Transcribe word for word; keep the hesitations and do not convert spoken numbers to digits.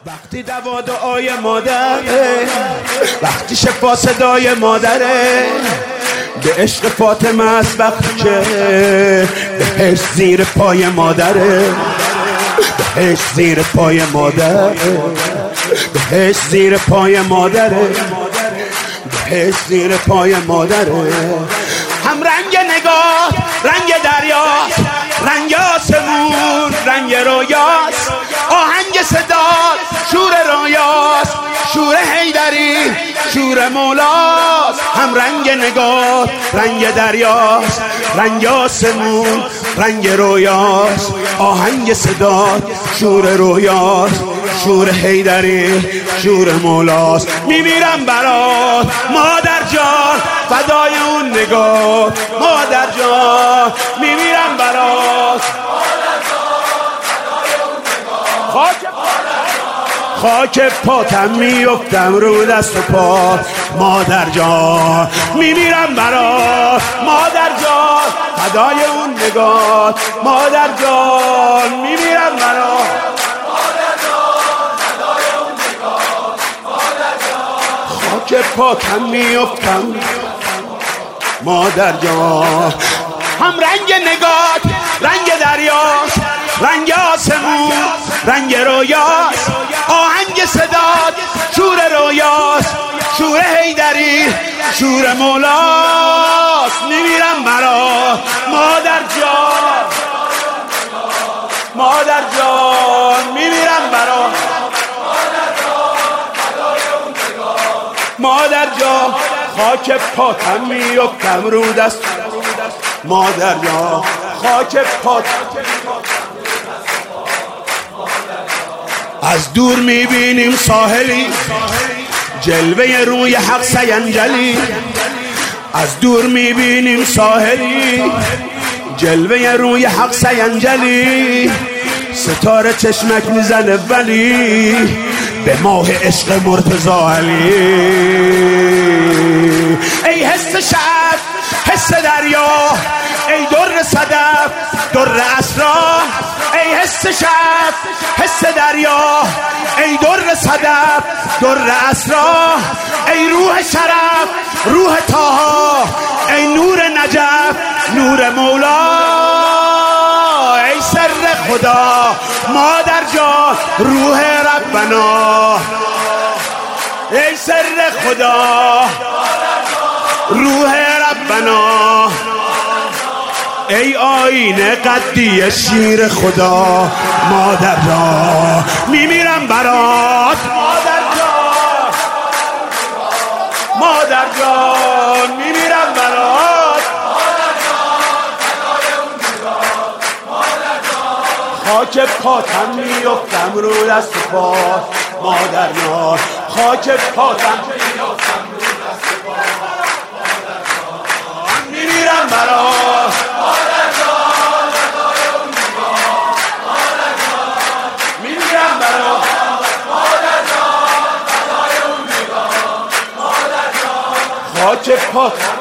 وقتی دوا دعای مادره، وقتی شفا صدای مادره، به عشق فاطمه است وقتی که بهش زیر پای مادره، بهش زیر پای مادره، بهش زیر پای مادره، بهش زیر پای مادره. هم رنگ نگاه رنگ دریاست، رنگ آسمون رنگ رویاست، آهنگ صدا شور رویاست، شور حیدری شور مولاست. هم رنگ نگاه رنگ دریاست، رنگ آسمون رنگ رویاست، آهنگ صدا شور رویاست، شور حیدری شور مولاست. میمیرم برات مادر جان فدای اون نگاه، مادر جان میمیرم برات خاک خاک پاتم میفتم رو دست و پا، مادر جان میمیرم برات، مادر جان فدای اون نگاه، مادر جان میمیرم برات، مادر جان فدای اون نگاه، مادر جان خاک پاتم میفتم مادر جان. هم رنگ نگات رنگ دریاست، رنگ آسمون رنگ رویاست، آهنگ صدات شور رویاست، شور حیدری شور مولاست. میمیرم برات مادر جان، مادر جان میمیرم برات، مادر جان خاک پاتم میفتم رو دست، مادر جان خاک پاتم. از دور میبینیم ساحلی جلوه روی حق سینجلی، از دور میبینیم ساحلی جلوه روی حق سینجلی، ستاره چشمک میزنه ولی به ماه عشق مرتضی علی. ای حس شب حس دریا، ای در صدف در اسرار، ای حس شب حس دریا، ای در صدف در اسرار، ای روح شرف روح طه، ای نور نجف نور مولا، ای سر خدا مادر جان روح ربنا، ای سر خدا روح ربنا، ای آینه قدی شیر خدا، مادر جان میمیرم برات، مادر جان مادر جان میمیرم برات، خاک پاتم میفتم رو دست و پا، مادر جان خاک پاتم میفتم رو دست و پا، مادر جان میمیرم برات، مادر جان فدای اون نگاه، مادر جان میمیرم برات، مادر جان فدای اون نگاه، مادر جان خاک پاتم